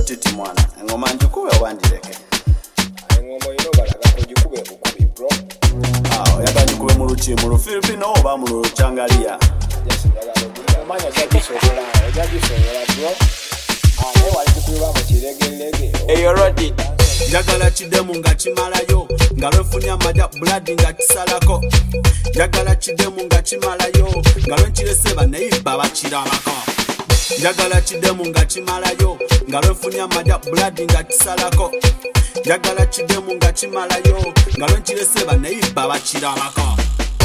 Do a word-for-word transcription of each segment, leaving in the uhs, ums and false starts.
titi mwana engoma njikube wandireke engoma ino balaga kujikube bukubi bro ah oyagala njikube mu luchimo lu Filipino oba mu luchangalia yes ndagala kumanya jagisobola jagisobola bro ah ne wali kuba mu kiregelege eyo rodi njagala kidemu nga kimalayo nga lwefunya amajja blood nga kisalako njagala kidemu nga kimalayo nga lwenkirese baneiba bakirabako njagala kidemu nga kimalayo nga lwefunya amajja blood nga kisalako njagala kidemu nga kimalayo nga lwenkirese baneiba bakirabako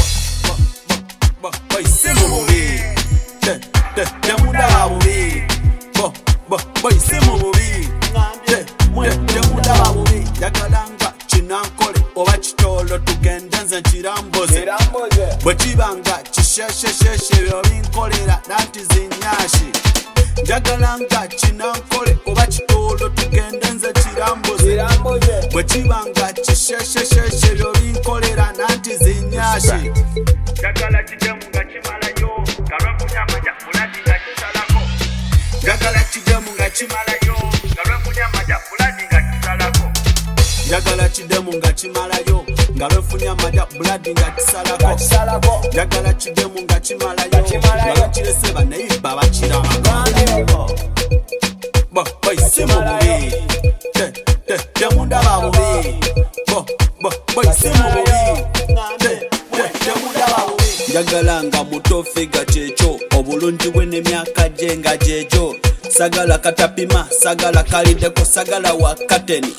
boyise mu bubi temundaba bubi boyise mu bubi temundaba bubi njagala nga kinankole oba kitolo tugende nze nkiramboze bwe kibanga kisheshesheshe byo binkolera nanti zinyashi njagala nga kinankole oba kitolo tugende nze kiramboze bwe kibanga kisheshesheshe byo binkolera nanti zinyashi njagala kidemu nga kimalayo nga lwefunya amajja buladi nga kisalako njagala kidemu nga kimalayo nga lwefunya amajja buladi nga kisalako njagala kidemu nga kimalayo nga lwefunya amajja buladi nga kisalako njagala kidemu nga kimalayo nga lwekirese baneiba bakirabako boyise mu bubi temundaba bubi boyise mu bubi temundaba bubi njagala nga mutofiga kyekyo obulungi bwe n'emyaka gye nga gyegyo sagala katapima sagala kalideko sagala wa kateni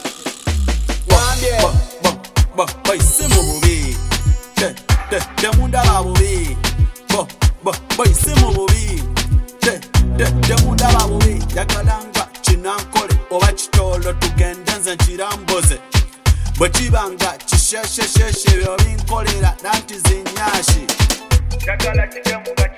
boyise mu bubi temundaba bubi boyise mu bubi temundaba bubi njagala nga kinankole oba kitolo tugende nze nkiramboze bwe kibanga kisheshesheshe byo binkolera nanti zinyashi njagala kidemu nga